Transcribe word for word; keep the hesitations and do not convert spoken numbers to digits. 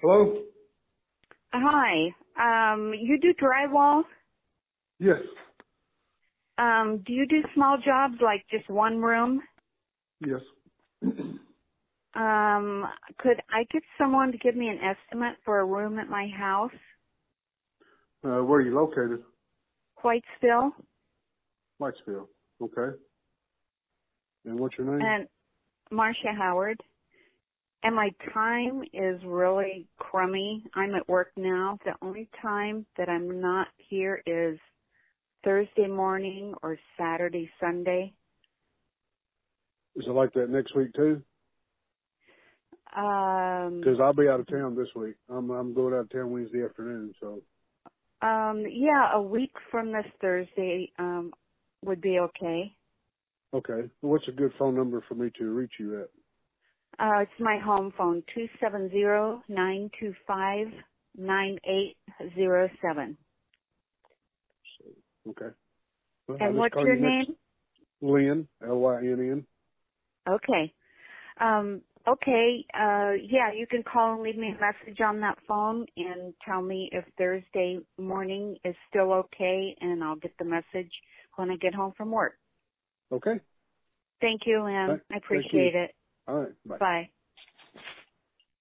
Hello? Hi. Um, you do drywall? Yes. Um, do you do small jobs like just one room? Yes. Um, could I get someone to give me an estimate for a room at my house? Uh, where are you located? Whitesville? Whitesville. Okay. And what's your name? And Marcia Howard. And my time is really crummy. I'm at work now. The only time that I'm not here is Thursday morning or Saturday, Sunday. Is it like that next week too? Um, 'Cause I'll be out of town this week. I'm I'm going out of town Wednesday afternoon. So um, yeah, a week from this Thursday um, would be okay. okay. What's a good phone number for me to reach you at? Uh, it's my home phone, two seven zero, nine two five, nine eight zero seven. Okay. Well, I'll And just what's call your you next. name? Lynn, L Y N N. Okay. Um, okay, uh, yeah, you can call and leave me a message on that phone and tell me if Thursday morning is still okay, and I'll get the message when I get home from work. Okay. Thank you, Lynn. Thank, I thank you. appreciate it. All right. Bye. Bye.